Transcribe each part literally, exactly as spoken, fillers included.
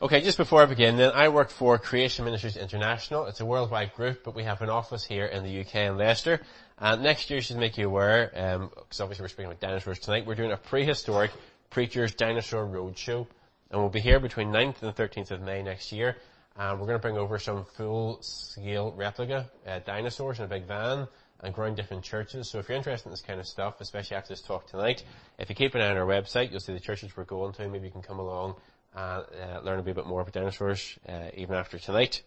Okay, just before I begin then, I work for Creation Ministries International. It's a worldwide group, but we have an office here in the U K in Leicester. And next year, should make you aware, um, because obviously we're speaking about dinosaurs tonight, we're doing a prehistoric Preacher's Dinosaur Roadshow. And we'll be here between ninth and the thirteenth of May next year. And we're going to bring over some full-scale replica uh, dinosaurs in a big van and go around different churches. So if you're interested in this kind of stuff, especially after this talk tonight, if you keep an eye on our website, you'll see the churches we're going to. Maybe you can come along and uh, learn a wee bit more about dinosaurs uh, even after tonight.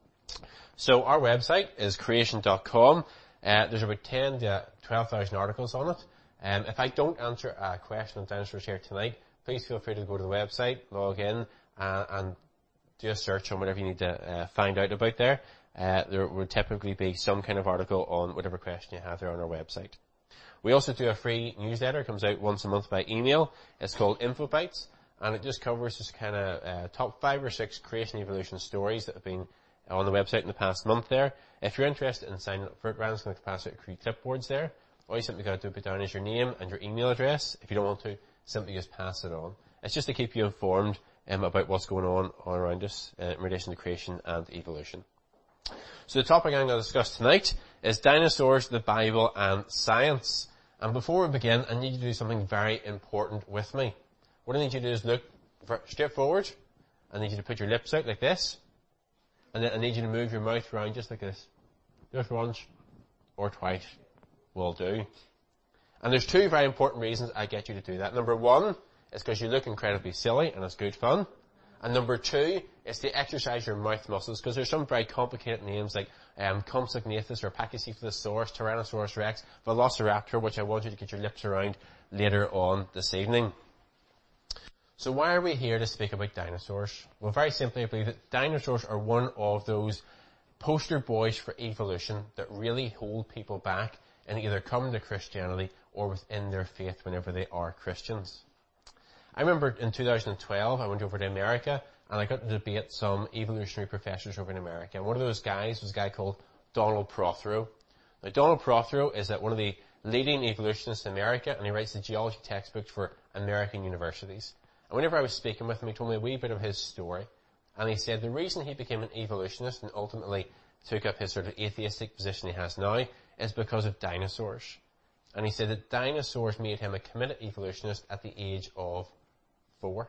So our website is creation dot com. Uh, there's about ten to twelve thousand articles on it. Um, if I don't answer a question on dinosaurs here tonight, please feel free to go to the website, log in, uh, and do a search on whatever you need to uh, find out about there. Uh, there will typically be some kind of article on whatever question you have there on our website. We also do a free newsletter. It comes out once a month by email. It's called InfoBytes. And it just covers just kind of uh, top five or six creation evolution stories that have been on the website in the past month there. If you're interested in signing up for it, Ryan's going to pass out three clipboards there. All you simply got to do put down is your name and your email address. If you don't want to, simply just pass it on. It's just to keep you informed um, about what's going on all around us uh, in relation to creation and evolution. So the topic I'm going to discuss tonight is dinosaurs, the Bible, and science. And before we begin, I need you to do something very important with me. What I need you to do is look straight forward. I need you to put your lips out like this. And then I need you to move your mouth around just like this. Just once or twice will do. And there's two very important reasons I get you to do that. Number one is because you look incredibly silly and it's good fun. And number two is to exercise your mouth muscles, because there's some very complicated names like um, Compsognathus or Pachycephalosaurus, Tyrannosaurus Rex, Velociraptor, which I want you to get your lips around later on this evening. So why are we here to speak about dinosaurs? Well, very simply, I believe that dinosaurs are one of those poster boys for evolution that really hold people back in either coming to Christianity or within their faith whenever they are Christians. I remember in two thousand twelve, I went over to America and I got to debate some evolutionary professors over in America. And one of those guys was a guy called Donald Prothero. Now, Donald Prothero is one of the leading evolutionists in America, and he writes the geology textbooks for American universities. And whenever I was speaking with him, he told me a wee bit of his story. And he said the reason he became an evolutionist and ultimately took up his sort of atheistic position he has now is because of dinosaurs. And he said that dinosaurs made him a committed evolutionist at the age of four.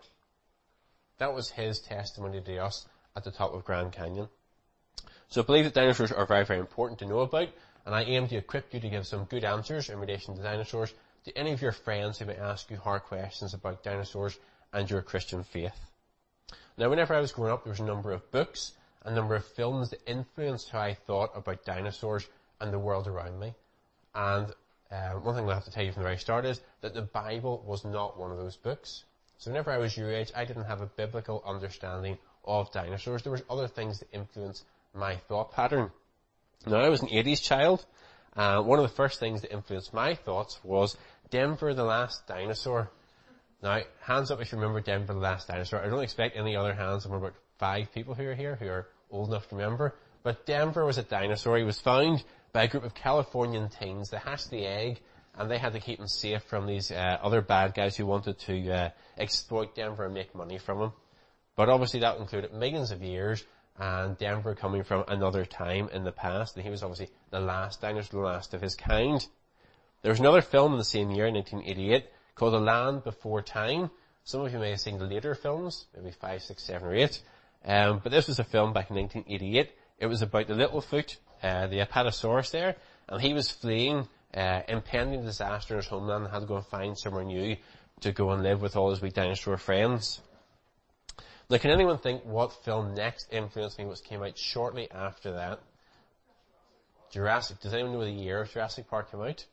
That was his testimony to us at the top of Grand Canyon. So I believe that dinosaurs are very, very important to know about, and I aim to equip you to give some good answers in relation to dinosaurs to any of your friends who may ask you hard questions about dinosaurs and your Christian faith. Now, whenever I was growing up, there was a number of books, a number of films that influenced how I thought about dinosaurs and the world around me. And uh, one thing I have to tell you from the very start is that the Bible was not one of those books. So whenever I was your age, I didn't have a biblical understanding of dinosaurs. There was other things that influenced my thought pattern. Now, I was an eighties child. Uh, one of the first things that influenced my thoughts was Denver the Last Dinosaur. Now, hands up if you remember Denver the Last Dinosaur. I don't expect any other hands. I'm about five people who are here who are old enough to remember. But Denver was a dinosaur. He was found by a group of Californian teens. They hatched the egg, and they had to keep him safe from these uh, other bad guys who wanted to uh, exploit Denver and make money from him. But obviously that included millions of years, and Denver coming from another time in the past, and he was obviously the last dinosaur, the last of his kind. There was another film in the same year, nineteen eighty-eight, called The Land Before Time. Some of you may have seen the later films, maybe five, six, seven, or eight. Um, but this was a film back in nineteen eighty-eight. It was about the Littlefoot, uh, the Apatosaurus there, and he was fleeing uh, impending disaster in his homeland and had to go and find somewhere new to go and live with all his wee dinosaur friends. Now, can anyone think what film next influenced me, which came out shortly after that? Jurassic. Does anyone know the year Jurassic Park came out?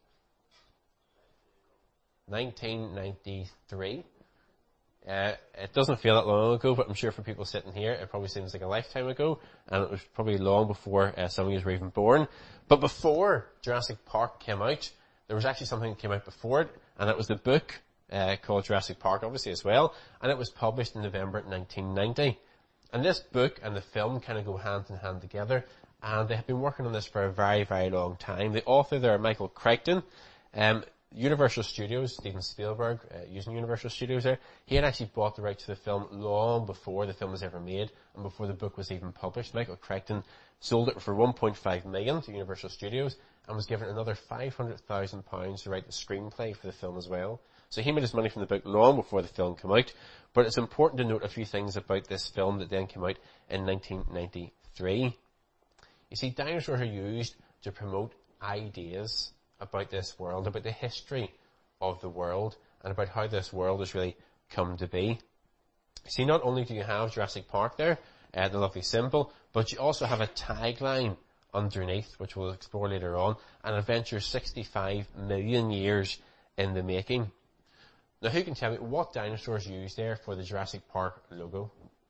nineteen ninety-three. Uh, it doesn't feel that long ago, but I'm sure for people sitting here, it probably seems like a lifetime ago, and it was probably long before uh, some of you were even born. But before Jurassic Park came out, there was actually something that came out before it, and it was the book uh, called Jurassic Park, obviously, as well, and it was published in November nineteen ninety. And this book and the film kind of go hand in hand together, and they have been working on this for a very, very long time. The author there, Michael Crichton, um, Universal Studios, Steven Spielberg, uh, using Universal Studios there, he had actually bought the rights to the film long before the film was ever made and before the book was even published. Michael Crichton sold it for one point five million to Universal Studios and was given another five hundred thousand pounds to write the screenplay for the film as well. So he made his money from the book long before the film came out. But it's important to note a few things about this film that then came out in nineteen ninety-three. You see, dinosaurs are used to promote ideas about this world, about the history of the world, and about how this world has really come to be. See, not only do you have Jurassic Park there, uh, the lovely symbol, but you also have a tagline underneath, which we'll explore later on, an adventure sixty-five million years in the making. Now, who can tell me what dinosaurs used there for the Jurassic Park logo?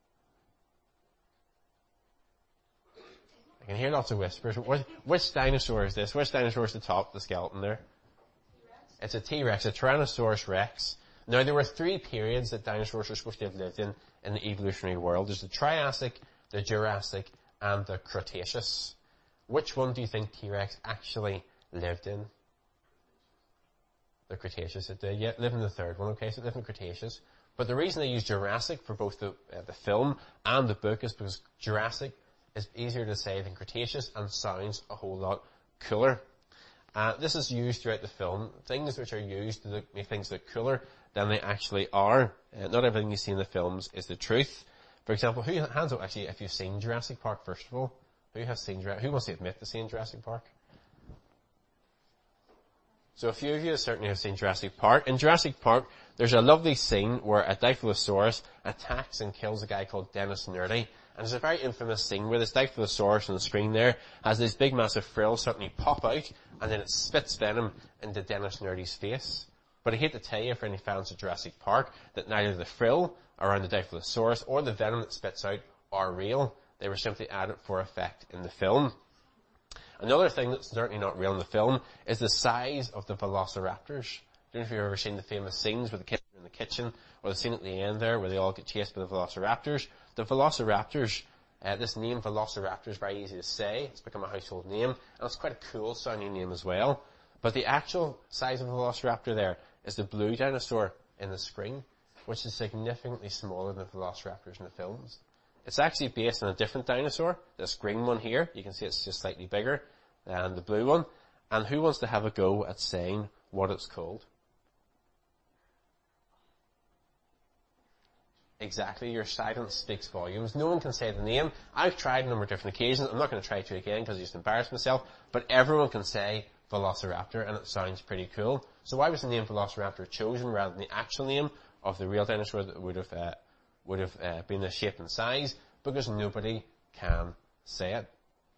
I can hear lots of whispers. Which, which dinosaur is this? Which dinosaur is the top, the skeleton there? T-Rex. It's a T-Rex, a Tyrannosaurus Rex. Now, there were three periods that dinosaurs are supposed to have lived in in the evolutionary world. There's the Triassic, the Jurassic, and the Cretaceous. Which one do you think T-Rex actually lived in? The Cretaceous, it did. Yeah, lived in the third one, okay, so it lived in Cretaceous. But the reason they use Jurassic for both the, uh, the film and the book is because Jurassic is easier to say than Cretaceous and sounds a whole lot cooler. Uh, this is used throughout the film. Things which are used to look, make things look cooler than they actually are. Uh, not everything you see in the films is the truth. For example, who, hands up actually if you've seen Jurassic Park first of all? Who has seen Jurassic, who wants to admit to seeing Jurassic Park? So a few of you certainly have seen Jurassic Park. In Jurassic Park, there's a lovely scene where a Dilophosaurus attacks and kills a guy called Dennis Nerdy. And there's a very infamous scene where this Dilophosaurus on the screen there has these big massive frills suddenly pop out and then it spits venom into Dennis Nerdy's face. But I hate to tell you for any fans of Jurassic Park that neither the frill around the Dilophosaurus or the venom that spits out are real. They were simply added for effect in the film. Another thing that's certainly not real in the film is the size of the velociraptors. I don't know if you've ever seen the famous scenes with the kids in the kitchen, or the scene at the end there where they all get chased by the velociraptors. The velociraptors, uh, this name velociraptor is very easy to say. It's become a household name, and it's quite a cool sounding name as well. But the actual size of the velociraptor there is the blue dinosaur in the screen, which is significantly smaller than the velociraptors in the films. It's actually based on a different dinosaur, this green one here. You can see it's just slightly bigger than the blue one. And who wants to have a go at saying what it's called? Exactly, your silence speaks volumes. No one can say the name. I've tried a number of different occasions. I'm not going to try to again because I just embarrassed myself. But everyone can say Velociraptor and it sounds pretty cool. So why was the name Velociraptor chosen rather than the actual name of the real dinosaur that would have uh, would have uh, been the shape and size? Because nobody can say it.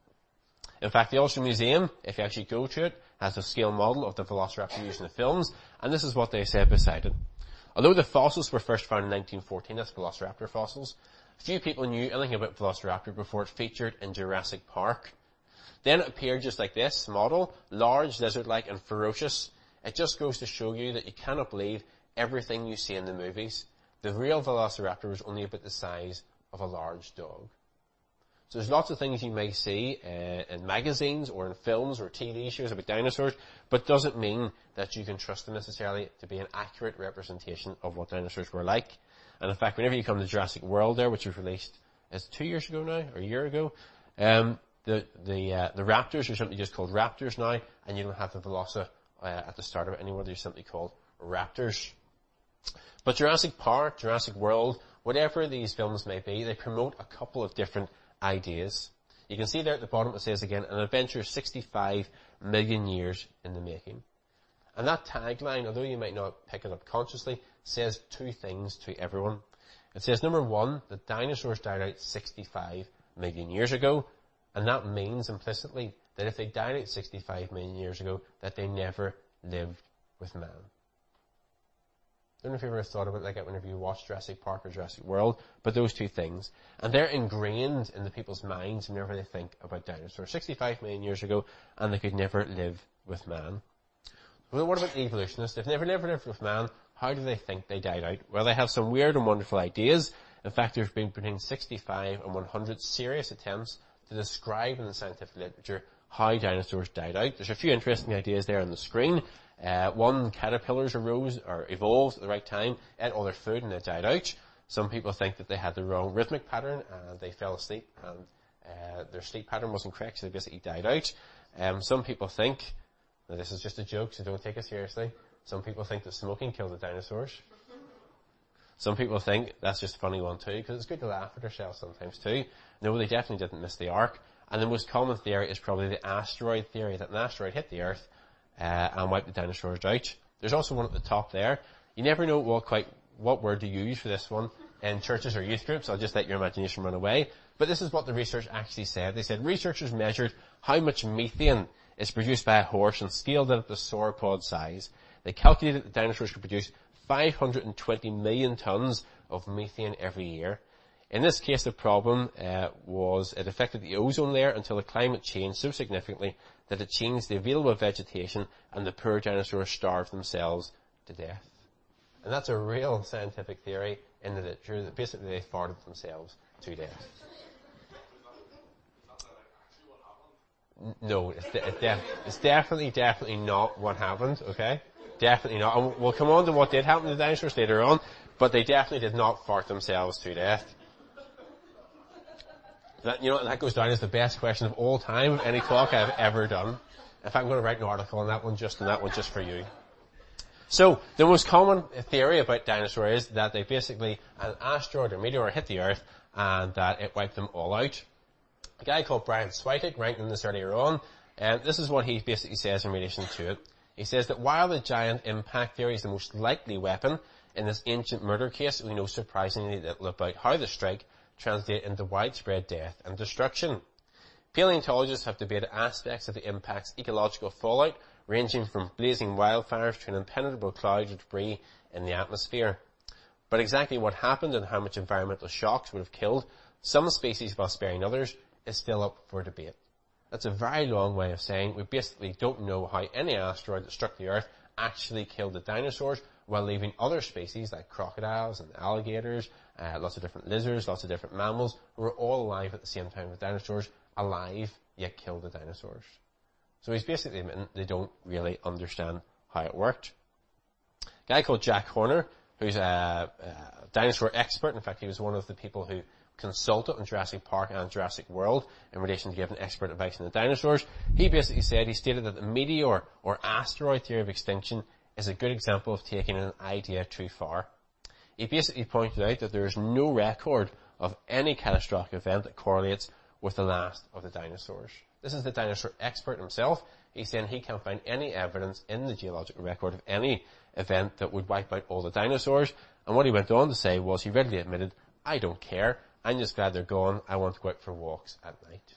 In fact, the Ulster Museum, if you actually go to it, has a scale model of the Velociraptor used in the films, and this is what they said beside it. Although the fossils were first found in nineteen fourteen, that's Velociraptor fossils, few people knew anything about Velociraptor before it featured in Jurassic Park. Then it appeared just like this model, large, lizard-like, and ferocious. It just goes to show you that you cannot believe everything you see in the movies. The real Velociraptor was only about the size of a large dog. So there's lots of things you may see uh, in magazines or in films or T V shows about dinosaurs, but doesn't mean that you can trust them necessarily to be an accurate representation of what dinosaurs were like. And in fact, whenever you come to Jurassic World there, which was released, is it two years ago now, or a year ago, um, the the uh, the raptors are simply just called raptors now, and you don't have the Veloci uh, at the start of it anymore. They're simply called raptors. But Jurassic Park, Jurassic World, whatever these films may be, they promote a couple of different ideas. You can see there at the bottom it says again, an adventure sixty-five million years in the making. And that tagline, although you might not pick it up consciously, says two things to everyone. It says, number one, that dinosaurs died out sixty-five million years ago, and that means implicitly that if they died out sixty-five million years ago, that they never lived with man. I don't know if you ever thought about it like that whenever you watch Jurassic Park or Jurassic World, but those two things. And they're ingrained in the people's minds whenever they think about dinosaurs. sixty-five million years ago, and they could never live with man. Well, what about the evolutionists? If they never, never lived with man, how do they think they died out? Well, they have some weird and wonderful ideas. In fact, there's been between sixty-five and one hundred serious attempts to describe in the scientific literature how dinosaurs died out. There's a few interesting ideas there on the screen. Uh, one, caterpillars arose or evolved at the right time, ate all their food and they died out. Some people think that they had the wrong rhythmic pattern and they fell asleep and uh, their sleep pattern wasn't correct, so they basically died out. Um, some people think, now this is just a joke, so don't take it seriously. Some people think that smoking killed the dinosaurs. Some people think that's just a funny one too, because it's good to laugh at ourselves sometimes too. No, they definitely didn't miss the ark. And the most common theory is probably the asteroid theory, that an asteroid hit the Earth uh, and wiped the dinosaurs out. There's also one at the top there. You never know what quite what word to use for this one in churches or youth groups. I'll just let your imagination run away. But this is what the research actually said. They said researchers measured how much methane is produced by a horse and scaled it up to sauropod size. They calculated that the dinosaurs could produce five hundred twenty million tons of methane every year. In this case, the problem uh, was it affected the ozone layer until the climate changed so significantly that it changed the available vegetation and the poor dinosaurs starved themselves to death. And that's a real scientific theory in the literature, that basically they farted themselves to death. No, it's, de- it's, def- it's definitely, definitely not what happened, okay? Definitely not. And we'll come on to what did happen to the dinosaurs later on, but they definitely did not fart themselves to death. That, you know, that goes down as the best question of all time of any talk I've ever done. In fact, I'm going to write an article on that one, just on that one, just for you. So, the most common theory about dinosaurs is that they basically, an asteroid or meteor hit the Earth, and that it wiped them all out. A guy called Brian Switek, ranking this earlier on, and this is what he basically says in relation to it. He says that while the giant impact theory is the most likely weapon in this ancient murder case, we know surprisingly little about how the strike translate into widespread death and destruction. Paleontologists have debated aspects of the impact's ecological fallout, ranging from blazing wildfires to an impenetrable cloud of debris in the atmosphere. But exactly what happened and how much environmental shocks would have killed some species while sparing others is still up for debate. That's a very long way of saying we basically don't know how any asteroid that struck the Earth actually killed the dinosaurs, while leaving other species like crocodiles and alligators, uh, lots of different lizards, lots of different mammals, who were all alive at the same time with dinosaurs, alive, yet killed the dinosaurs. So he's basically admitting they don't really understand how it worked. A guy called Jack Horner, who's a, a dinosaur expert, in fact he was one of the people who consulted on Jurassic Park and Jurassic World in relation to giving expert advice on the dinosaurs, he basically said, he stated that the meteor or asteroid theory of extinction is a good example of taking an idea too far. He basically pointed out that there is no record of any catastrophic event that correlates with the last of the dinosaurs. This is the dinosaur expert himself. He's saying he can't find any evidence in the geological record of any event that would wipe out all the dinosaurs. And what he went on to say was he readily admitted, I don't care. I'm just glad they're gone. I want to go out for walks at night.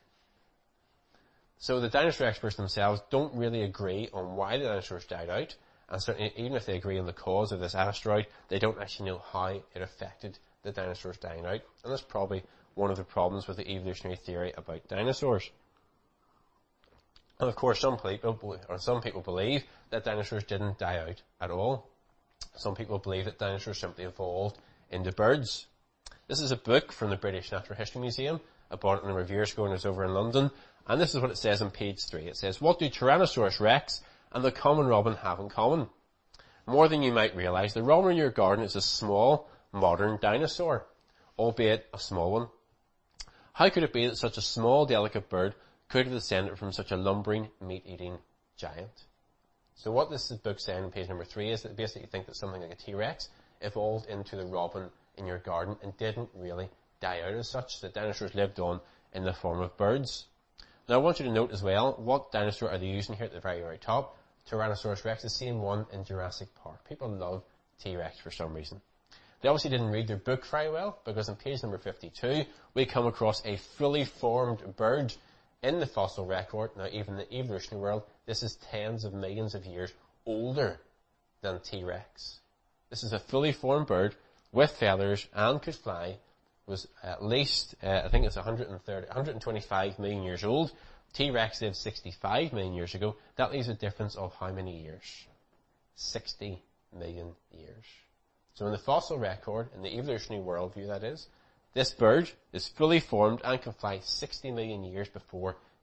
So the dinosaur experts themselves don't really agree on why the dinosaurs died out, and certainly even if they agree on the cause of this asteroid, they don't actually know how it affected the dinosaurs dying out, and that's probably one of the problems with the evolutionary theory about dinosaurs. And of course, some people, or some people believe that dinosaurs didn't die out at all. Some people believe that dinosaurs simply evolved into birds. This is a book from the British Natural History Museum. I bought it a number of years ago and it's over in London. And this is what it says on page three. It says, what do Tyrannosaurus rex and the common robin have in common? More than you might realize, the robin in your garden is a small, modern dinosaur, albeit a small one. How could it be that such a small, delicate bird could have descended from such a lumbering, meat-eating giant? So what this book is saying on page number three is that they basically think that something like a T-Rex evolved into the robin in your garden and didn't really die out as such. The dinosaurs lived on in the form of birds. Now I want you to note as well, what dinosaur are they using here at the very, very top? Tyrannosaurus rex, the same one in Jurassic Park. People love T-Rex for some reason. They obviously didn't read their book very well, because on page number fifty-two, we come across a fully formed bird in the fossil record. Now even in the evolutionary world, this is tens of millions of years older than T-Rex. This is a fully formed bird with feathers and could fly, was at least, uh, I think it's one hundred thirty, one hundred twenty-five million years old. T-Rex lived sixty-five million years ago. That leaves a difference of how many years? sixty million years. So in the fossil record, in the evolutionary worldview that is, this bird is fully formed and can fly sixty million years before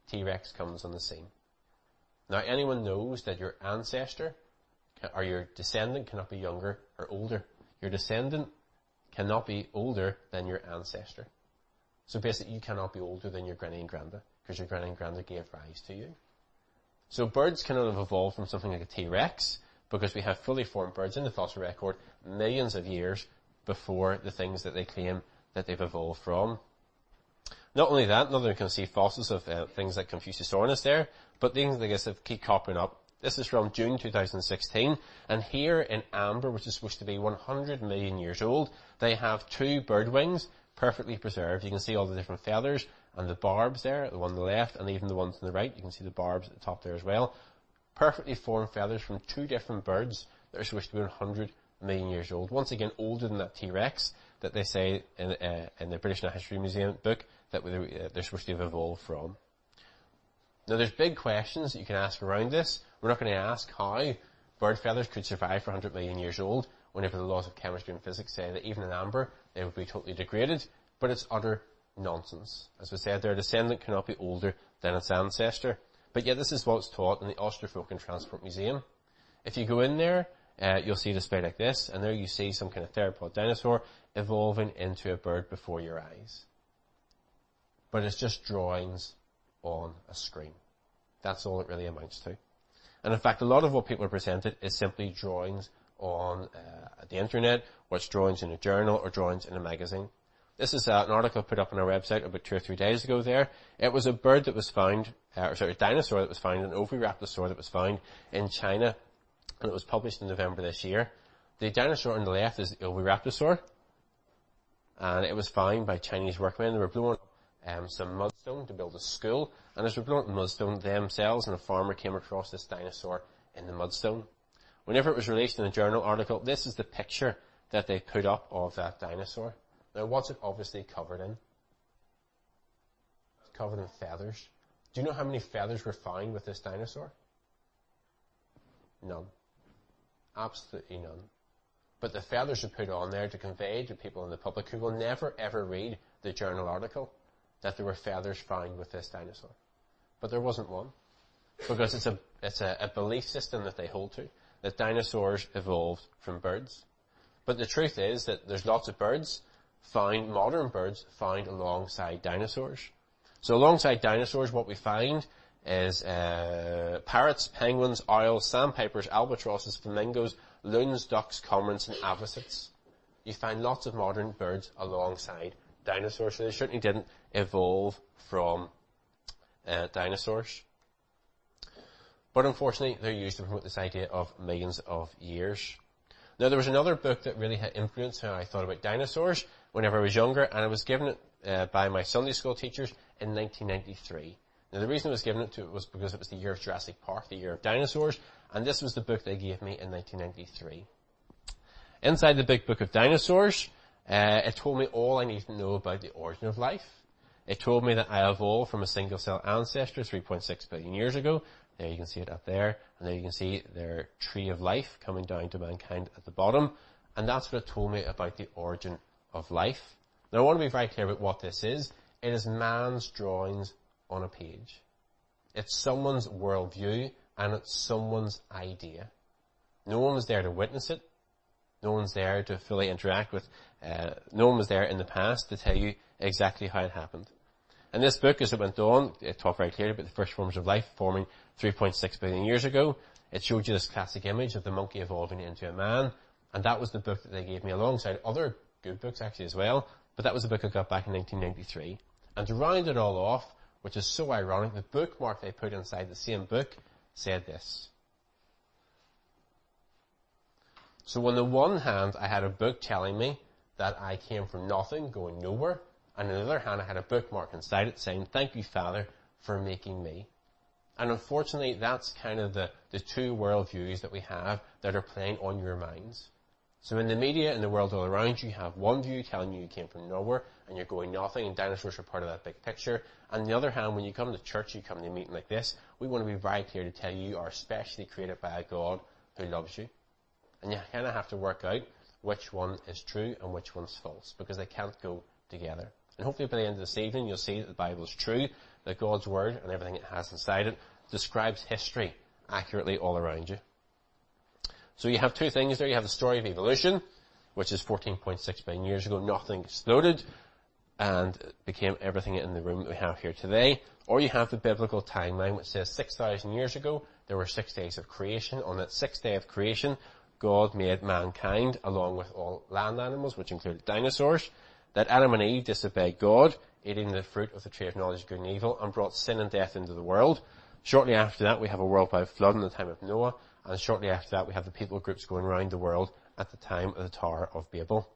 T-Rex comes on the scene. Now, anyone knows that your ancestor or your descendant cannot be younger or older. Your descendant cannot be older than your ancestor. So basically, you cannot be older than your granny and granda, because your granny and granda gave rise to you. So birds cannot have evolved from something like a T-Rex, because we have fully formed birds in the fossil record millions of years before the things that they claim that they've evolved from. Not only that, not only can we see fossils of uh, things like Confuciusornis there, but things like this have keep cropping up. This is from June two thousand sixteen, and here in amber, which is supposed to be one hundred million years old, they have two bird wings perfectly preserved. You can see all the different feathers and the barbs there, the one on the left and even the ones on the right. You can see the barbs at the top there as well. Perfectly formed feathers from two different birds that are supposed to be one hundred million years old. Once again, older than that T-Rex that they say in, uh, in the British Natural History Museum book that they're, they're supposed to have evolved from. Now, there's big questions that you can ask around this. We're not going to ask how bird feathers could survive for one hundred million years old whenever the laws of chemistry and physics say that even in amber, they would be totally degraded. But it's utter nonsense. As we said, their descendant cannot be older than its ancestor. But yet this is what's taught in the Osterfolk and Transport Museum. If you go in there, uh, you'll see a display like this, and there you see some kind of theropod dinosaur evolving into a bird before your eyes. But it's just drawings on a screen. That's all it really amounts to. And in fact, a lot of what people are presented is simply drawings on uh, the internet, or it's drawings in a journal, or drawings in a magazine. This is uh, an article put up on our website about two or three days ago there. It was a bird that was found, uh, or sorry, a dinosaur that was found, an Oviraptorosaur that was found in China, and it was published in November this year. The dinosaur on the left is the Oviraptorosaur, and it was found by Chinese workmen. They were blowing up um, some mudstone to build a school, and as they were blowing up the mudstone, themselves and a farmer came across this dinosaur in the mudstone. Whenever it was released in a journal article, this is the picture that they put up of that dinosaur. Now, what's it obviously covered in? It's covered in feathers. Do you know how many feathers were found with this dinosaur? None. Absolutely none. But the feathers are put on there to convey to people in the public who will never ever read the journal article that there were feathers found with this dinosaur. But there wasn't one. Because it's a, it's a, a belief system that they hold to, that dinosaurs evolved from birds. But the truth is that there's lots of birds found, modern birds found alongside dinosaurs. So alongside dinosaurs, what we find is uh, parrots, penguins, owls, sandpipers, albatrosses, flamingos, loons, ducks, cormorants, and avocets. You find lots of modern birds alongside dinosaurs, so they certainly didn't evolve from uh, dinosaurs. But unfortunately, they're used to promote this idea of millions of years. Now, there was another book that really had influenced how I thought about dinosaurs whenever I was younger, and it was given it uh, by my Sunday school teachers in nineteen ninety-three. Now, the reason I was given it to it was because it was the year of Jurassic Park, the year of dinosaurs, and this was the book they gave me in nineteen ninety-three. Inside the big book of dinosaurs, uh, it told me all I needed to know about the origin of life. It told me that I evolved from a single-cell ancestor three point six billion years ago. There you can see it up there, and there you can see their tree of life coming down to mankind at the bottom, and that's what it told me about the origin of life. Now, I want to be very clear about what this is. It is man's drawings on a page. It's someone's worldview, and it's someone's idea. No one was there to witness it. No one's there to fully interact with, uh, no one was there in the past to tell you exactly how it happened. In this book, as it went on, it talked very clearly about the first forms of life forming three point six billion years ago. It showed you this classic image of the monkey evolving into a man, and that was the book that they gave me alongside other good books actually as well, but that was the book I got back in nineteen ninety-three. And to round it all off, which is so ironic, the bookmark they put inside the same book said this. So on the one hand, I had a book telling me that I came from nothing, going nowhere, and on the other hand, I had a bookmark inside it saying, "Thank you, Father, for making me." And unfortunately, that's kind of the, the two worldviews that we have that are playing on your minds. So in the media and the world all around you, you have one view telling you you came from nowhere and you're going nothing, and dinosaurs are part of that big picture. And on the other hand, when you come to church, you come to a meeting like this, we want to be very clear to tell you you are specially created by a God who loves you. And you kind of have to work out which one is true and which one's false, because they can't go together. And hopefully by the end of this evening, you'll see that the Bible is true, that God's Word and everything it has inside it describes history accurately all around you. So you have two things there. You have the story of evolution, which is fourteen point six billion years ago. Nothing exploded and became everything in the room that we have here today. Or you have the biblical timeline, which says six thousand years ago, there were six days of creation. On that sixth day of creation, God made mankind, along with all land animals, which included dinosaurs, that Adam and Eve disobeyed God, eating the fruit of the tree of knowledge of good and evil, and brought sin and death into the world. Shortly after that, we have a worldwide flood in the time of Noah, and shortly after that, we have the people groups going around the world at the time of the Tower of Babel.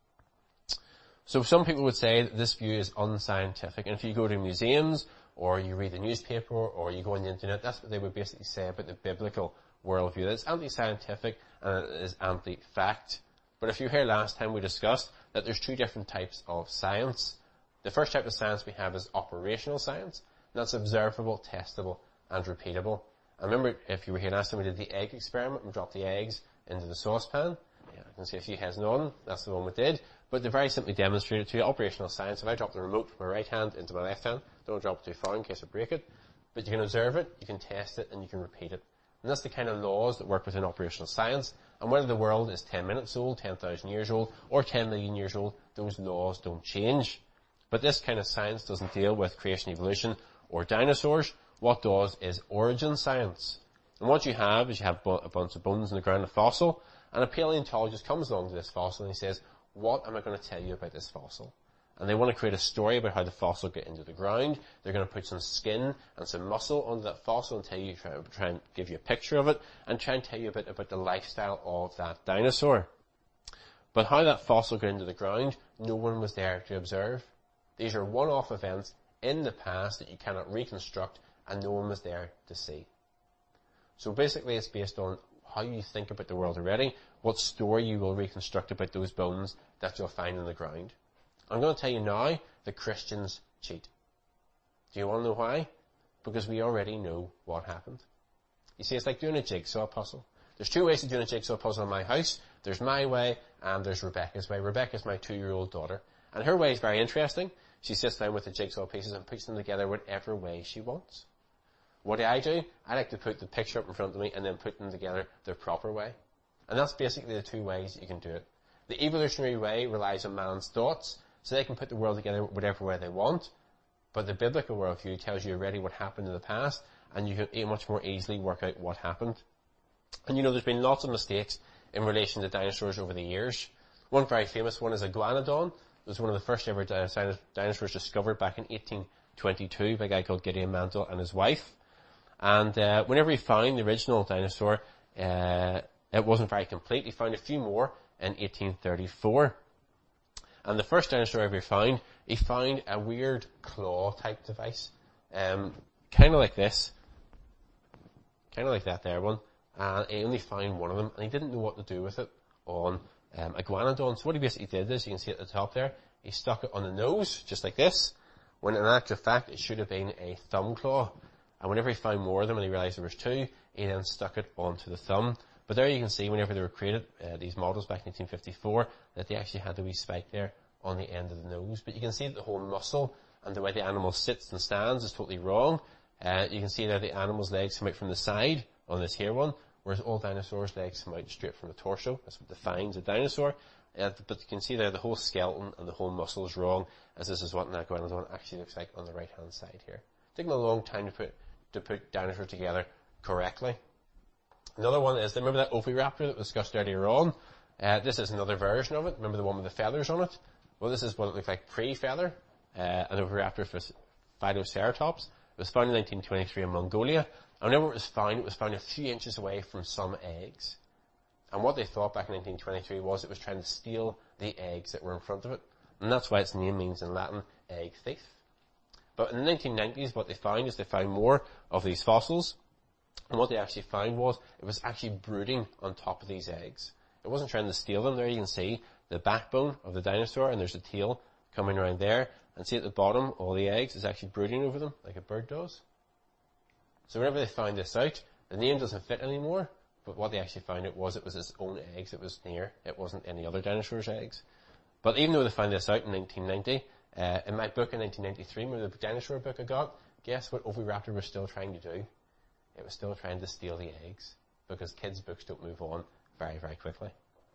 So some people would say that this view is unscientific, and if you go to museums, or you read the newspaper, or you go on the internet, that's what they would basically say about the biblical worldview. That it's anti-scientific, and it is anti-fact. But if you hear last time we discussed that there's two different types of science. The first type of science we have is operational science, and that's observable, testable, and repeatable. I remember, if you were here last time, we did the egg experiment and dropped the eggs into the saucepan. Yeah, I can see a few heads nodding. That's the one we did. But they very simply demonstrated to you operational science. If I drop the remote from my right hand into my left hand, don't drop it too far in case I break it. But you can observe it, you can test it, and you can repeat it. And that's the kind of laws that work within operational science. And whether the world is ten minutes old, ten thousand years old, or ten million years old, those laws don't change. But this kind of science doesn't deal with creation, evolution, or dinosaurs. What does is origin science. And what you have is you have a bunch of bones in the ground, a fossil, and a paleontologist comes along to this fossil and he says, what am I going to tell you about this fossil? And they want to create a story about how the fossil got into the ground. They're going to put some skin and some muscle onto that fossil and tell you, try, try and give you a picture of it, and try and tell you a bit about the lifestyle of that dinosaur. But how that fossil got into the ground, no one was there to observe. These are one-off events in the past that you cannot reconstruct, and no one was there to see. So basically it's based on how you think about the world already, what story you will reconstruct about those bones that you'll find in the ground. I'm going to tell you now that Christians cheat. Do you want to know why? Because we already know what happened. You see, it's like doing a jigsaw puzzle. There's two ways of doing a jigsaw puzzle in my house. There's my way and there's Rebecca's way. Rebecca's my two-year-old daughter. And her way is very interesting. She sits down with the jigsaw pieces and puts them together whatever way she wants. What do I do? I like to put the picture up in front of me and then put them together the proper way. And that's basically the two ways you can do it. The evolutionary way relies on man's thoughts, so they can put the world together whatever way they want. But the biblical worldview tells you already what happened in the past, and you can much more easily work out what happened. And you know, there's been lots of mistakes in relation to dinosaurs over the years. One very famous one is Iguanodon. It was one of the first ever dinosaurs discovered back in eighteen twenty-two by a guy called Gideon Mantel and his wife. And uh, whenever he found the original dinosaur, uh, it wasn't very complete. He found a few more in eighteen thirty-four. And the first dinosaur ever found, he found a weird claw-type device, um, kind of like this, kind of like that there one. And he only found one of them, and he didn't know what to do with it on um, Iguanodon. So what he basically did is, you can see at the top there, he stuck it on the nose, just like this, when in actual fact it should have been a thumb claw. And whenever he found more of them and he realized there was two, he then stuck it onto the thumb. But there you can see, whenever they were created, uh, these models back in eighteen fifty-four, that they actually had the wee spike there on the end of the nose. But you can see that the whole muscle and the way the animal sits and stands is totally wrong. Uh, you can see there the animal's legs come out from the side on this here one, whereas all dinosaurs' legs come out straight from the torso. That's what defines a dinosaur. Uh, but you can see there the whole skeleton and the whole muscle is wrong, as this is what an Iguanodon actually looks like on the right-hand side here. Taking a long time to put to put dinosaurs together correctly. Another one is, remember that Oviraptor that was discussed earlier on? Uh, this is another version of it. Remember the one with the feathers on it? Well, this is what it looked like pre-feather. Uh, an Oviraptor Phytoceratops. It was found in nineteen twenty-three in Mongolia. And whenever it was found, it was found a few inches away from some eggs. And what they thought back in nineteen twenty-three was it was trying to steal the eggs that were in front of it. And that's why its name means in Latin, egg thief. But in the nineteen nineties, what they found is they found more of these fossils. And what they actually found was it was actually brooding on top of these eggs. It wasn't trying to steal them. There you can see the backbone of the dinosaur, and there's a tail coming around there. And see at the bottom, all the eggs is actually brooding over them, like a bird does. So whenever they found this out, the name doesn't fit anymore. But what they actually found out was it was its own eggs it was near. It wasn't any other dinosaur's eggs. But even though they found this out in nineteen ninety, Uh, in my book in nineteen ninety-three, remember the dinosaur book I got? Guess what Oviraptor was still trying to do? It was still trying to steal the eggs, because kids' books don't move on very, very quickly.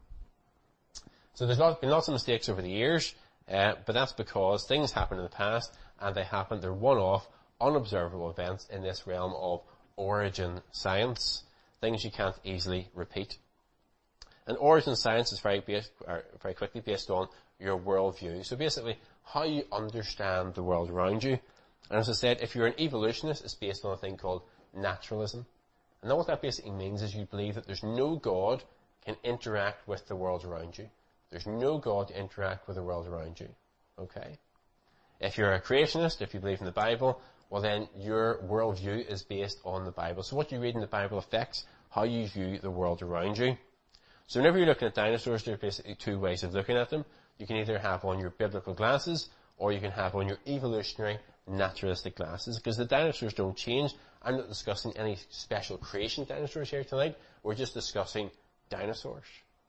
So there's lot, been lots of mistakes over the years, uh, but that's because things happened in the past, and they happened, they're one-off, unobservable events in this realm of origin science, things you can't easily repeat. And origin science is very, based, or very quickly based on your worldview. So basically, how you understand the world around you. And as I said, if you're an evolutionist, it's based on a thing called naturalism. And what that basically means is you believe that there's no God can interact with the world around you. There's no God to interact with the world around you. Okay? If you're a creationist, if you believe in the Bible, well then your worldview is based on the Bible. So what you read in the Bible affects how you view the world around you. So whenever you're looking at dinosaurs, there are basically two ways of looking at them. You can either have on your biblical glasses, or you can have on your evolutionary naturalistic glasses, because the dinosaurs don't change. I'm not discussing any special creation dinosaurs here tonight. We're just discussing dinosaurs.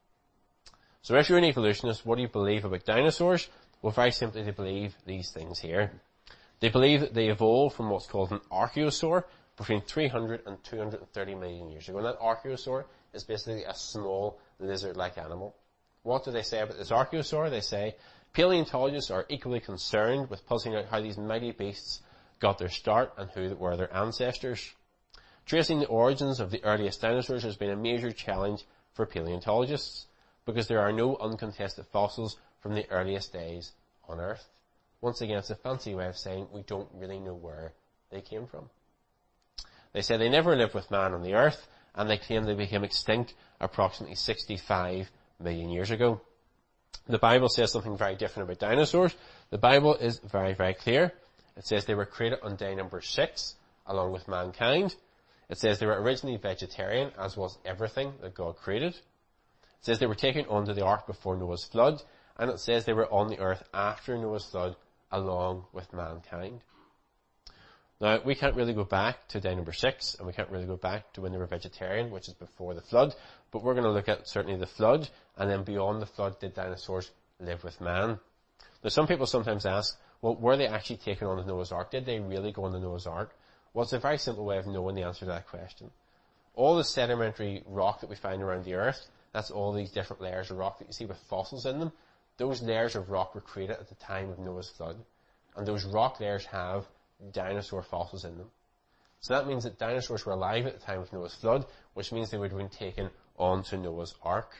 So if you're an evolutionist, what do you believe about dinosaurs? Well, very simply, they believe these things here. They believe that they evolved from what's called an archosaur between three hundred and two hundred thirty million years ago. And that archosaur is basically a small lizard-like animal. What do they say about this archosaur? They say paleontologists are equally concerned with puzzling out how these mighty beasts got their start and who were their ancestors. Tracing the origins of the earliest dinosaurs has been a major challenge for paleontologists, because there are no uncontested fossils from the earliest days on Earth. Once again, it's a fancy way of saying we don't really know where they came from. They say they never lived with man on the Earth, and they claim they became extinct approximately sixty-five million years ago. The Bible says something very different about dinosaurs. The Bible is very, very clear. It says they were created on day number six, along with mankind. It says they were originally vegetarian, as was everything that God created. It says they were taken onto the ark before Noah's flood, and it says they were on the earth after Noah's flood, along with mankind. Now, we can't really go back to day number six, and we can't really go back to when they were vegetarian, which is before the flood, but we're going to look at certainly the flood, and then beyond the flood, did dinosaurs live with man? Now, some people sometimes ask, well, were they actually taken on the Noah's Ark? Did they really go on the Noah's Ark? Well, it's a very simple way of knowing the answer to that question. All the sedimentary rock that we find around the earth, that's all these different layers of rock that you see with fossils in them, those layers of rock were created at the time of Noah's flood, and those rock layers have dinosaur fossils in them. So that means that dinosaurs were alive at the time of Noah's flood, which means they would have been taken onto Noah's Ark.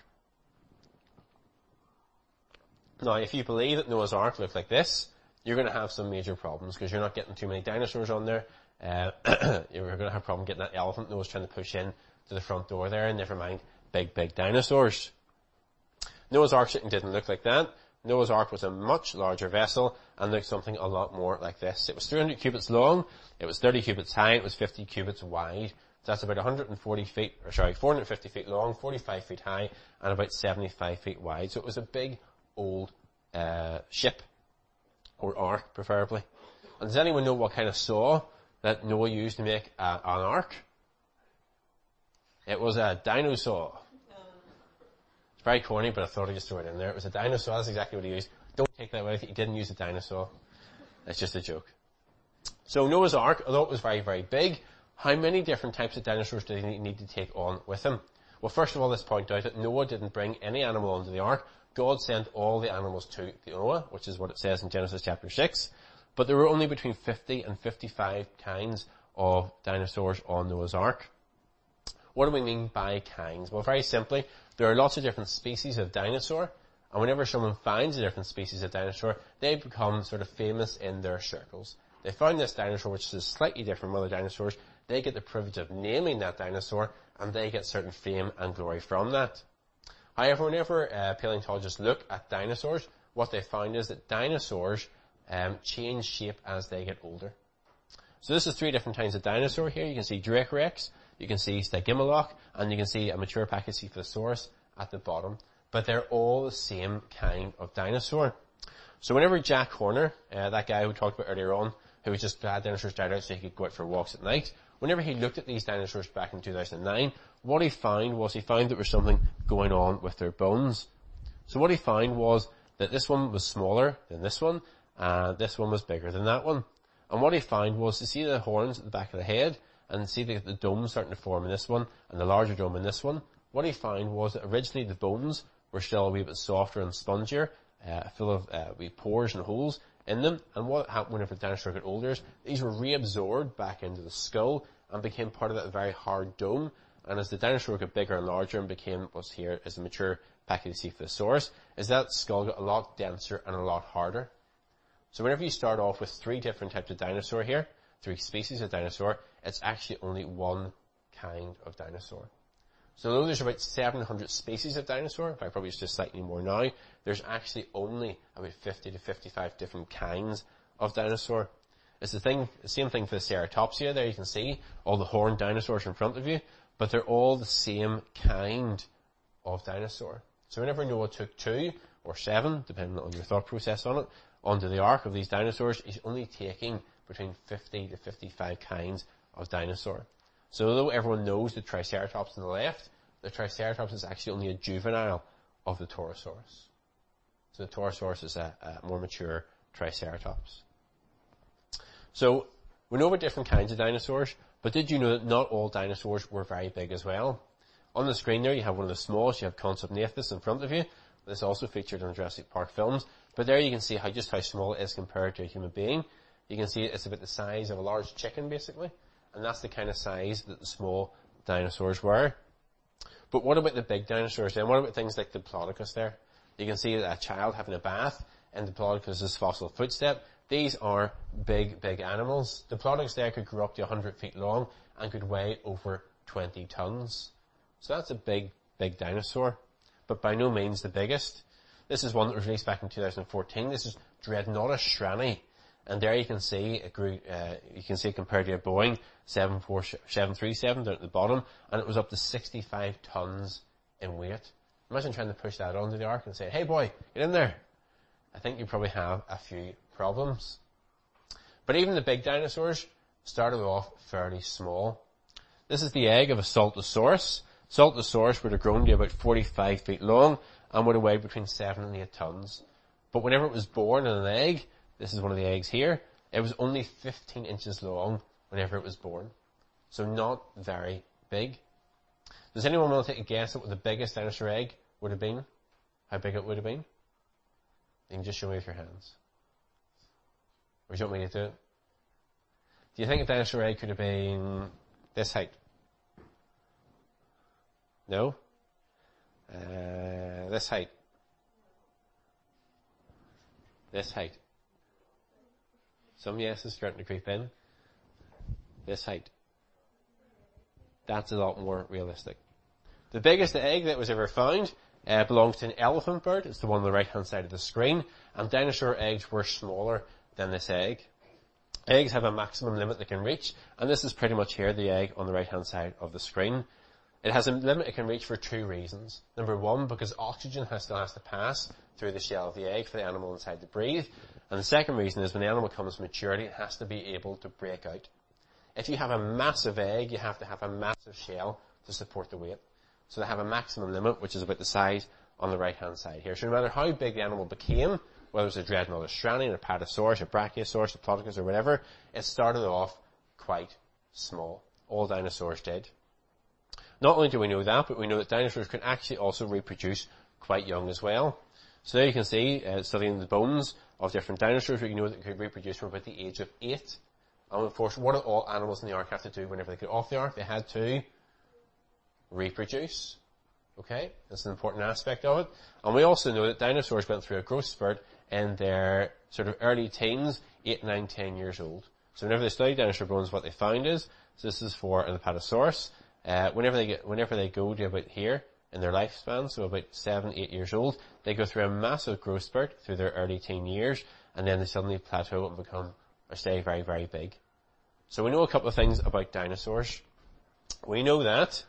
Now, if you believe that Noah's Ark looked like this, you're going to have some major problems, because you're not getting too many dinosaurs on there. Uh, you're going to have a problem getting that elephant nose trying to push in to the front door there, and never mind big, big dinosaurs. Noah's Ark didn't look like that. Noah's Ark was a much larger vessel and looked something a lot more like this. It was three hundred cubits long, it was thirty cubits high, it was fifty cubits wide. So that's about one hundred forty feet, or sorry, four hundred fifty feet long, forty-five feet high, and about seventy-five feet wide. So it was a big, old uh, ship, or ark, preferably. And does anyone know what kind of saw that Noah used to make uh, an ark? It was a dinosaur. It's very corny, but I thought I'd just throw it in there. It was a dinosaur. That's exactly what he used. Don't take that away. He didn't use a dinosaur. It's just a joke. So Noah's Ark, although it was very, very big, how many different types of dinosaurs did he need to take on with him? Well, first of all, let's point out that Noah didn't bring any animal onto the ark. God sent all the animals to Noah, which is what it says in Genesis chapter six. But there were only between fifty and fifty-five kinds of dinosaurs on Noah's Ark. What do we mean by kinds? Well, very simply, there are lots of different species of dinosaur, and whenever someone finds a different species of dinosaur, they become sort of famous in their circles. They found this dinosaur, which is slightly different from other dinosaurs. They get the privilege of naming that dinosaur, and they get certain fame and glory from that. However, whenever uh, paleontologists look at dinosaurs, what they find is that dinosaurs um, change shape as they get older. So this is three different kinds of dinosaur here. You can see Dracorex, you can see Stygimoloch, and you can see a mature Pachycephalosaurus at the bottom. But they're all the same kind of dinosaur. So whenever Jack Horner, uh, that guy who talked about earlier on, who was just glad dinosaurs died out so he could go out for walks at night, whenever he looked at these dinosaurs back in two thousand nine, what he found was he found there was something going on with their bones. So what he found was that this one was smaller than this one, and this one was bigger than that one. And what he found was to see the horns at the back of the head, and see the, the dome starting to form in this one, and the larger dome in this one. What he found was that originally the bones were still a wee bit softer and spongier, uh, full of uh, wee pores and holes in them. And what happened whenever the dinosaur got older is these were reabsorbed back into the skull and became part of that very hard dome. And as the dinosaur got bigger and larger and became what's here as the mature Pachycephalosaurus, is that skull got a lot denser and a lot harder. So whenever you start off with three different types of dinosaur here, three species of dinosaur, it's actually only one kind of dinosaur. So although there's about seven hundred species of dinosaur, in fact probably it's just slightly more now, there's actually only about fifty to fifty-five different kinds of dinosaur. It's the thing, the same thing for the Ceratopsia there. You can see all the horned dinosaurs in front of you, but they're all the same kind of dinosaur. So whenever Noah took two or seven, depending on your thought process on it, onto the ark of these dinosaurs, he's only taking between fifty to fifty-five kinds of dinosaur. So although everyone knows the Triceratops on the left, the Triceratops is actually only a juvenile of the Torosaurus. So the Torosaurus is a, a more mature Triceratops. So we know about different kinds of dinosaurs, but did you know that not all dinosaurs were very big as well? On the screen there you have one of the smallest, you have Compsognathus in front of you. This also featured in Jurassic Park films, but there you can see how just how small it is compared to a human being. You can see it's about the size of a large chicken basically, and that's the kind of size that the small dinosaurs were. But what about the big dinosaurs then? What about things like Diplodocus there? You can see a child having a bath in Diplodocus's fossil footstep. These are big, big animals. Diplodocus there could grow up to one hundred feet long and could weigh over twenty tons. So that's a big, big dinosaur, but by no means the biggest. This is one that was released back in two thousand fourteen. This is Dreadnoughtus shrani. And there you can see it grew, uh, you can see compared to a Boeing seven forty-seven thirty-seven down at the bottom, and it was up to sixty-five tons in weight. Imagine trying to push that onto the ark and say, hey boy, get in there. I think you probably have a few problems. But even the big dinosaurs started off fairly small. This is the egg of a Saltosaurus. Saltosaurus would have grown to about forty-five feet long and would have weighed between seven and eight tons. But whenever it was born in an egg, this is one of the eggs here, it was only fifteen inches long whenever it was born. So not very big. Does anyone want to take a guess at what the biggest dinosaur egg would have been? How big it would have been? You can just show me with your hands. Or do you want me to do it? Do you think a dinosaur egg could have been this height? No? Uh, this height? This height? Some yeses starting to creep in. This height. That's a lot more realistic. The biggest egg that was ever found uh, belongs to an elephant bird. It's the one on the right-hand side of the screen. And dinosaur eggs were smaller than this egg. Eggs have a maximum limit they can reach, and this is pretty much here, the egg on the right-hand side of the screen. It has a limit it can reach for two reasons. Number one, because oxygen has, still has to pass through the shell of the egg for the animal inside to breathe. And the second reason is when the animal comes to maturity, it has to be able to break out. If you have a massive egg, you have to have a massive shell to support the weight. So they have a maximum limit, which is about the size on the right-hand side here. So no matter how big the animal became, whether it's a Dreadnoughtus shrani, an Apatosaurus, a Brachiosaurus, a Diplodocus, or whatever, it started off quite small. All dinosaurs did. Not only do we know that, but we know that dinosaurs can actually also reproduce quite young as well. So there you can see, uh, studying the bones of different dinosaurs, we know that they could reproduce from about the age of eight. And of course, what did all animals in the ark have to do whenever they get off the ark? They had to reproduce. Okay? That's an important aspect of it. And we also know that dinosaurs went through a growth spurt in their sort of early teens, eight, nine, ten years old. So whenever they study dinosaur bones, what they found is, so this is for an Apatosaurus, uh, whenever they get, whenever they go to about here in their lifespan, so about seven, eight years old, they go through a massive growth spurt through their early teen years, and then they suddenly plateau and become, or stay very, very big. So we know a couple of things about dinosaurs. We know that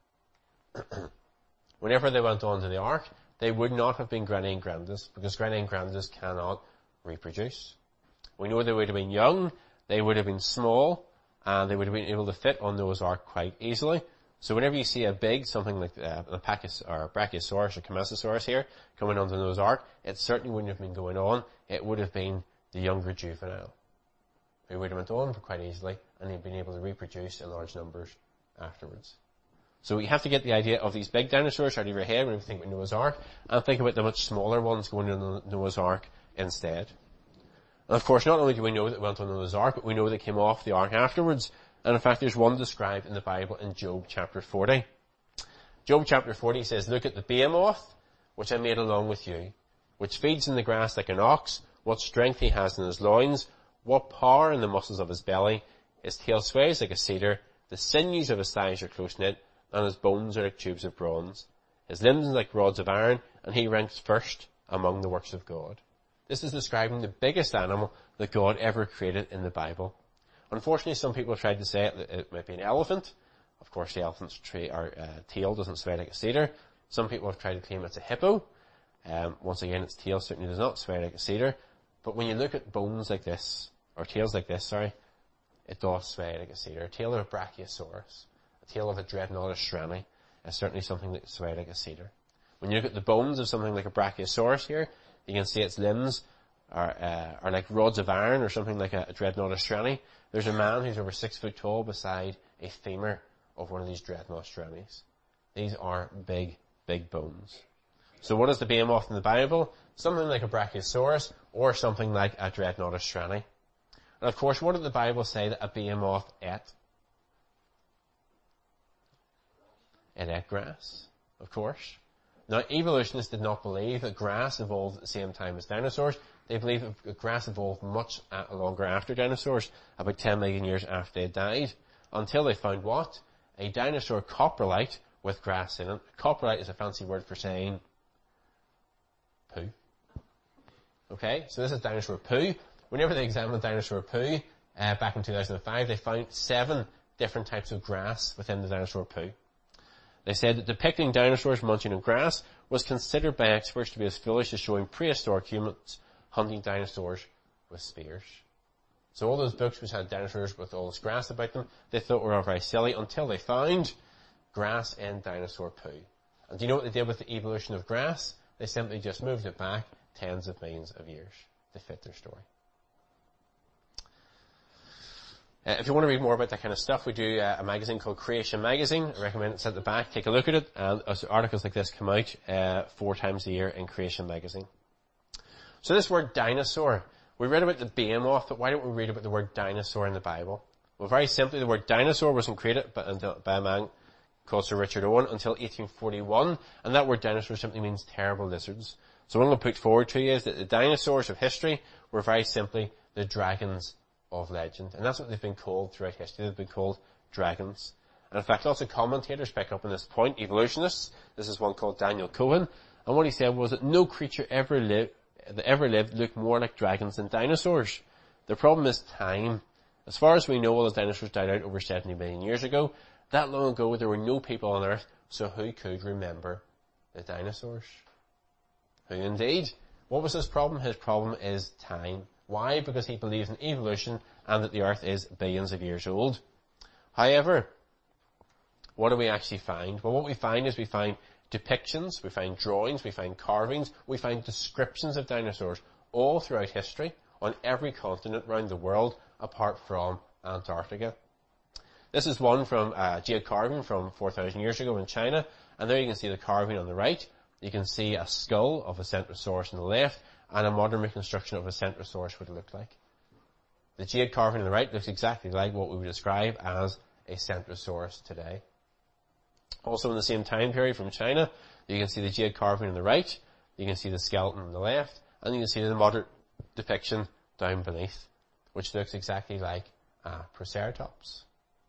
whenever they went onto the ark, they would not have been Granny and Grandis, because Granny and Grandis cannot reproduce. We know they would have been young, they would have been small, and they would have been able to fit on Noah's Ark quite easily. So whenever you see a big, something like uh, a Pachys, or Brachiosaurus or Kamasusaurus here, coming onto Noah's Ark, it certainly wouldn't have been going on. It would have been the younger juvenile, who would have went on for quite easily, and he'd been able to reproduce in large numbers afterwards. So you have to get the idea of these big dinosaurs out of your head when you think about Noah's Ark, and think about the much smaller ones going in Noah's Ark instead. And of course, not only do we know that they went on Noah's Ark, but we know they came off the Ark afterwards. And in fact, there's one described in the Bible in Job chapter forty. Job chapter forty says, "Look at the behemoth, which I made along with you, which feeds in the grass like an ox, what strength he has in his loins, what power in the muscles of his belly. His tail sways like a cedar, the sinews of his thighs are close knit, and his bones are like tubes of bronze. His limbs are like rods of iron, and he ranks first among the works of God." This is describing the biggest animal that God ever created in the Bible. Unfortunately, some people have tried to say it, that it might be an elephant. Of course, the elephant's tree, or, uh, tail doesn't sway like a cedar. Some people have tried to claim it's a hippo. Um, once again, its tail certainly does not sway like a cedar. But when you look at bones like this, or tails like this, sorry, it does sway like a cedar. A tail of a brachiosaurus, a tail of a dreadnoughtus shrani, is certainly something that sways like a cedar. When you look at the bones of something like a brachiosaurus here, you can see its limbs are, uh, are like rods of iron, or something like a, a dreadnoughtus shrani. There's a man who's over six foot tall beside a femur of one of these dreadnoughtus shranis. These are big, big bones. So what is the behemoth in the Bible? Something like a brachiosaurus, or something like a dreadnoughtus shrani. And of course, what did the Bible say that a behemoth ate? It ate grass, of course. Now, evolutionists did not believe that grass evolved at the same time as dinosaurs. They believe that grass evolved much longer after dinosaurs, about ten million years after they died, until they found what? A dinosaur coprolite with grass in it. Coprolite is a fancy word for saying poo. Okay, so this is dinosaur poo. Whenever they examined dinosaur poo, uh, back in two thousand five, they found seven different types of grass within the dinosaur poo. They said that depicting dinosaurs munching on grass was considered by experts to be as foolish as showing prehistoric humans hunting dinosaurs with spears. So all those books which had dinosaurs with all this grass about them, they thought were all very silly until they found grass in dinosaur poo. And do you know what they did with the evolution of grass? They simply just moved it back tens of millions of years to fit their story. Uh, if you want to read more about that kind of stuff, we do uh, a magazine called Creation Magazine. I recommend it's at the back. Take a look at it. And uh, articles like this come out uh, four times a year in Creation Magazine. So this word dinosaur, we read about the behemoth, but why don't we read about the word dinosaur in the Bible? Well, very simply, the word dinosaur wasn't created by, by a man called Sir Richard Owen until eighteen forty-one, and that word dinosaur simply means terrible lizards. So what I'm going to put forward to you is that the dinosaurs of history were very simply the dragons of legend. And that's what they've been called throughout history. They've been called dragons. And in fact, lots of commentators pick up on this point, evolutionists. This is one called Daniel Cohen. And what he said was that no creature ever lived, that ever lived looked more like dragons than dinosaurs. The problem is time. As far as we know, all the dinosaurs died out over seventy million years ago. That long ago, there were no people on Earth, so who could remember the dinosaurs? Who indeed? What was his problem? His problem is time. Why? Because he believes in evolution and that the Earth is billions of years old. However, what do we actually find? Well, what we find is we find depictions, we find drawings, we find carvings, we find descriptions of dinosaurs all throughout history on every continent around the world apart from Antarctica. This is one from uh, jade carving from four thousand years ago in China, and there you can see the carving on the right. You can see a skull of a Centrosaurus on the left, and a modern reconstruction of a Centrosaurus would look like. The jade carving on the right looks exactly like what we would describe as a Centrosaurus today. Also in the same time period from China, you can see the jade carving on the right, you can see the skeleton on the left, and you can see the modern depiction down beneath, which looks exactly like a Proceratops.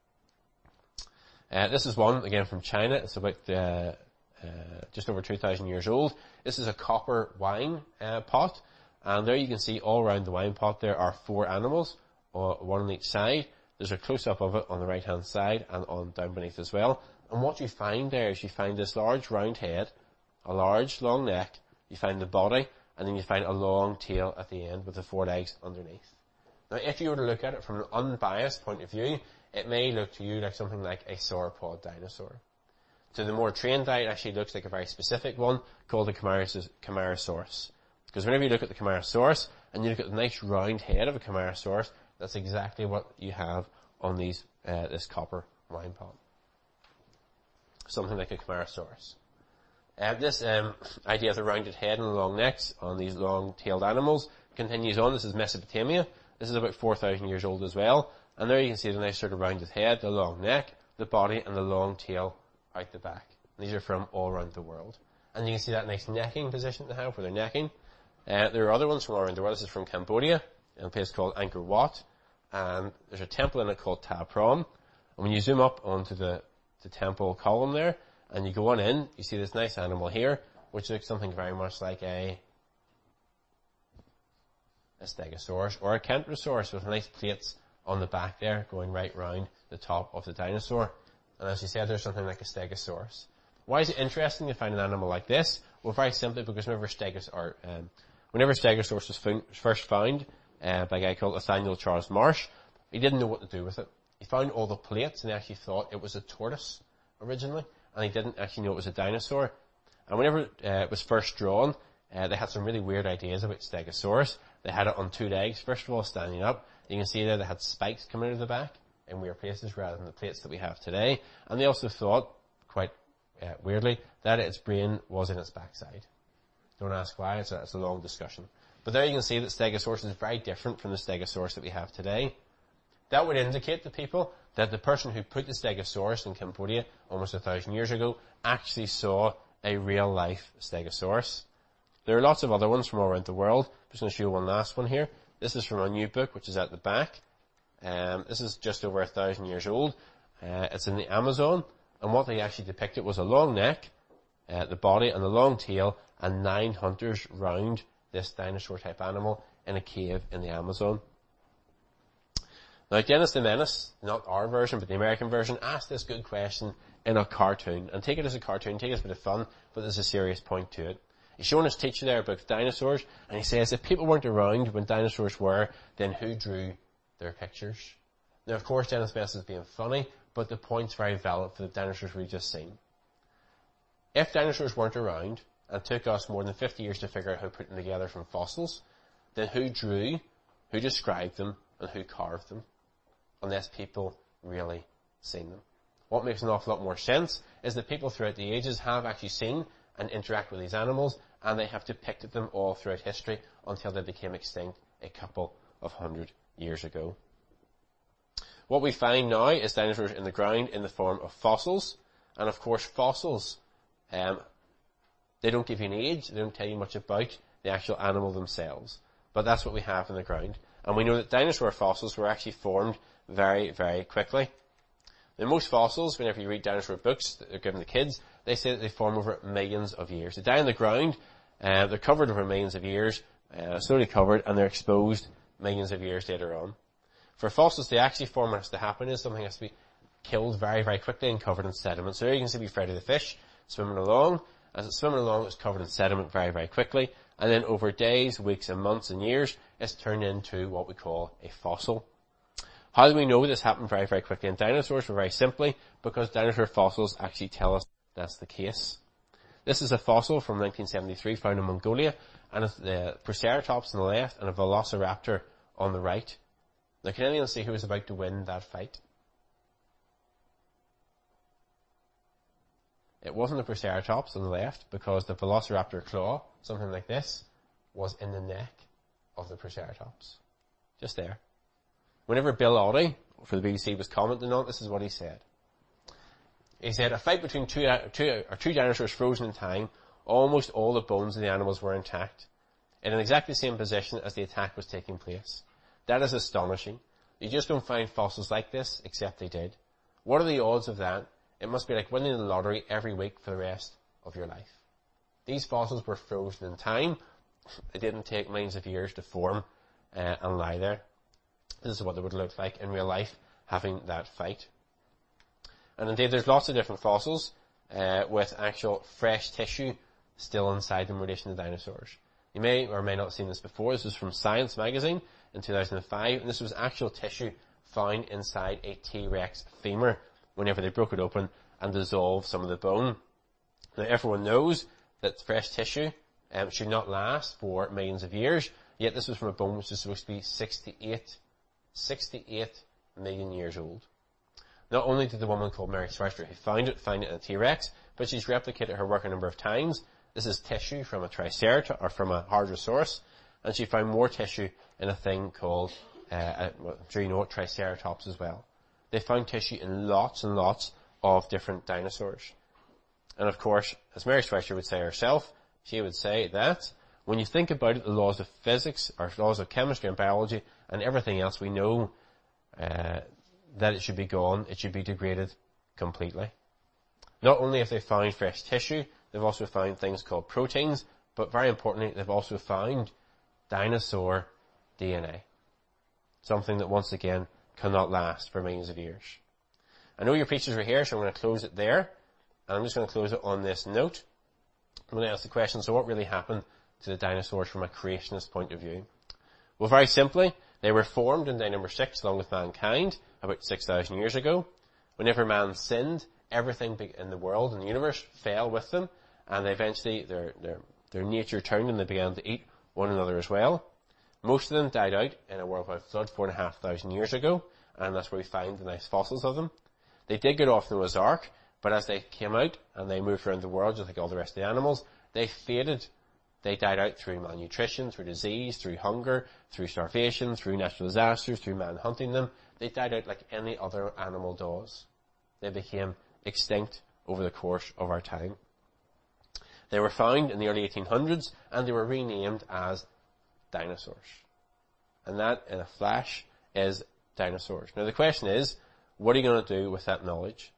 Uh, this is one, again, from China. It's about uh, uh, just over two thousand years old. This is a copper wine uh, pot, and there you can see all around the wine pot there are four animals, uh, one on each side. There's a close-up of it on the right-hand side and on down beneath as well. And what you find there is you find this large round head, a large long neck, you find the body, and then you find a long tail at the end with the four legs underneath. Now, if you were to look at it from an unbiased point of view, it may look to you like something like a sauropod dinosaur. To the more trained eye, it actually looks like a very specific one called the Camarasaurus. Because whenever you look at the Camarasaurus, and you look at the nice round head of a Camarasaurus, that's exactly what you have on these, uh, this copper wine pot. Something like a Camarasaurus. Uh, this um, idea of the rounded head and the long necks on these long-tailed animals continues on. This is Mesopotamia. This is about four thousand years old as well. And there you can see the nice sort of rounded head, the long neck, the body, and the long tail out the back. And these are from all around the world. And you can see that nice necking position they have where they're necking. Uh, there are other ones from all around the world. This is from Cambodia, in a place called Angkor Wat. And there's a temple in it called Ta Prohm. And when you zoom up onto the, the temple column there, and you go on in, you see this nice animal here, which looks something very much like a, a Stegosaurus or a Kentrosaurus with nice plates on the back there going right round the top of the dinosaur. And as you said, there's something like a Stegosaurus. Why is it interesting to find an animal like this? Well, very simply because whenever Stegos, or, um, whenever Stegosaurus was found, first found uh, by a guy called Nathaniel Charles Marsh, he didn't know what to do with it. He found all the plates and he actually thought it was a tortoise originally, and he didn't actually know it was a dinosaur. And whenever uh, it was first drawn, uh, they had some really weird ideas about Stegosaurus. They had it on two legs, first of all standing up. You can see there they had spikes coming out of the back in weird places rather than the plates that we have today. And they also thought, quite uh, weirdly, that its brain was in its backside. Don't ask why, it's a, it's a long discussion. But there you can see that Stegosaurus is very different from the Stegosaurus that we have today. That would indicate to people that the person who put the Stegosaurus in Cambodia almost a thousand years ago actually saw a real life Stegosaurus. There are lots of other ones from all around the world. I'm just going to show you one last one here. This is from a new book, which is at the back. Um, this is just over a thousand years old. Uh, it's in the Amazon, and what they actually depicted was a long neck, uh, the body, and the long tail, and nine hunters round this dinosaur-type animal in a cave in the Amazon. Now, Dennis the Menace, not our version, but the American version, asked this good question in a cartoon. And take it as a cartoon, take it as a bit of fun, but there's a serious point to it. He's showing his teacher there about dinosaurs, and he says, if people weren't around when dinosaurs were, then who drew their pictures? Now, of course, Dennis Menace is being funny, but the point's very valid for the dinosaurs we've just seen. If dinosaurs weren't around, and took us more than fifty years to figure out how to put them together from fossils, then who drew, who described them, and who carved them? Unless people really seen them. What makes an awful lot more sense is that people throughout the ages have actually seen and interact with these animals, and they have depicted them all throughout history until they became extinct a couple of hundred years ago. What we find now is dinosaurs in the ground in the form of fossils, and of course fossils, um, they don't give you an age, they don't tell you much about the actual animal themselves, but that's what we have in the ground. And we know that dinosaur fossils were actually formed very, very quickly. Now, most fossils, whenever you read dinosaur books that they're given to kids, they say that they form over millions of years. They die in the ground, uh, they're covered over millions of years, uh, slowly covered, and they're exposed millions of years later on. For fossils to actually form, what has to happen is something has to be killed very, very quickly and covered in sediment. So there you can see Freddy the fish swimming along. As it's swimming along, it's covered in sediment very, very quickly. And then over days, weeks, and months, and years, it's turned into what we call a fossil. How do we know this happened very, very quickly in dinosaurs? Well, very simply, because dinosaur fossils actually tell us that's the case. This is a fossil from nineteen seventy-three found in Mongolia, and it's the Proceratops on the left and a Velociraptor on the right. Now, can anyone see who was about to win that fight? It wasn't the Proceratops on the left, because the Velociraptor claw, something like this, was in the neck of the Proceratops. Just there. Whenever Bill Oddie, for the B B C, was commenting on it, this is what he said. He said, a fight between two, two, or two dinosaurs frozen in time, almost all the bones of the animals were intact, in an exactly the same position as the attack was taking place. That is astonishing. You just don't find fossils like this, except they did. What are the odds of that? It must be like winning the lottery every week for the rest of your life. These fossils were frozen in time. It didn't take millions of years to form uh, and lie there. This is what they would look like in real life, having that fight. And indeed, there's lots of different fossils uh, with actual fresh tissue still inside them in relation to dinosaurs. You may or may not have seen this before. This was from Science magazine in two thousand five, and this was actual tissue found inside a T-Rex femur whenever they broke it open and dissolved some of the bone. Now, everyone knows that fresh tissue um, should not last for millions of years. Yet this was from a bone which is supposed to be sixty-eight, sixty-eight million years old. Not only did the woman called Mary Schweitzer who found it find it in a T-Rex, but she's replicated her work a number of times. This is tissue from a Triceratops, or from a Hadrosaurus, and she found more tissue in a thing called, uh, a, well, I'm sure you know it, Triceratops as well. They found tissue in lots and lots of different dinosaurs. And of course, as Mary Schweitzer would say herself, she would say that when you think about it, the laws of physics, or laws of chemistry and biology, and everything else, we know uh, that it should be gone, it should be degraded completely. Not only have they found fresh tissue, they've also found things called proteins, but very importantly, they've also found dinosaur D N A. Something that, once again, cannot last for millions of years. I know your preachers were here, so I'm going to close it there. And I'm just going to close it on this note. I'm going to ask the question, so what really happened to the dinosaurs from a creationist point of view? Well, very simply, they were formed in day number six along with mankind about six thousand years ago. Whenever man sinned, everything in the world and the universe fell with them, and they eventually, their, their, their nature turned and they began to eat one another as well. Most of them died out in a worldwide flood four and a half thousand years ago, and that's where we find the nice fossils of them. They did get off Noah's Ark, but as they came out and they moved around the world just like all the rest of the animals, they faded. They died out through malnutrition, through disease, through hunger, through starvation, through natural disasters, through man hunting them. They died out like any other animal does. They became extinct over the course of our time. They were found in the early eighteen hundreds, and they were renamed as dinosaurs. And that, in a flash, is dinosaurs. Now the question is, what are you going to do with that knowledge?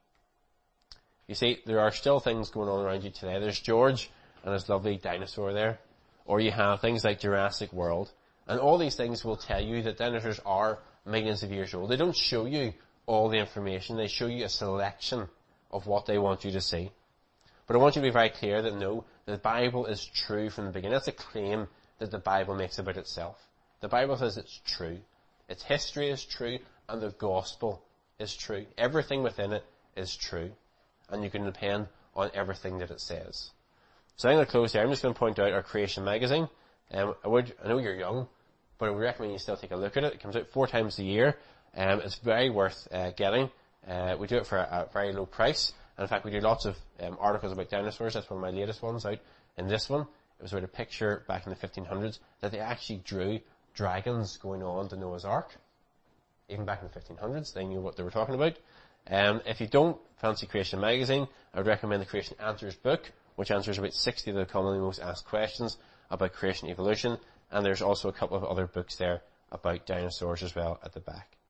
You see, there are still things going on around you today. There's George and his lovely dinosaur there. Or you have things like Jurassic World. And all these things will tell you that dinosaurs are millions of years old. They don't show you all the information. They show you a selection of what they want you to see. But I want you to be very clear that no, the Bible is true from the beginning. That's a claim that the Bible makes about itself. The Bible says it's true. Its history is true, and the gospel is true. Everything within it is true. And you can depend on everything that it says. So I'm going to close there. I'm just going to point out our Creation magazine. Um, I would, I know you're young, but I would recommend you still take a look at it. It comes out four times a year. Um, it's very worth uh, getting. Uh, we do it for a, a very low price. And in fact, we do lots of um, articles about dinosaurs. That's one of my latest ones out. In this one, it was about a picture back in the fifteen hundreds that they actually drew dragons going on to Noah's Ark. Even back in the fifteen hundreds, they knew what they were talking about. Um, if you don't fancy Creation magazine, I would recommend the Creation Answers book, which answers about sixty of the commonly most asked questions about creation evolution. And there's also a couple of other books there about dinosaurs as well at the back.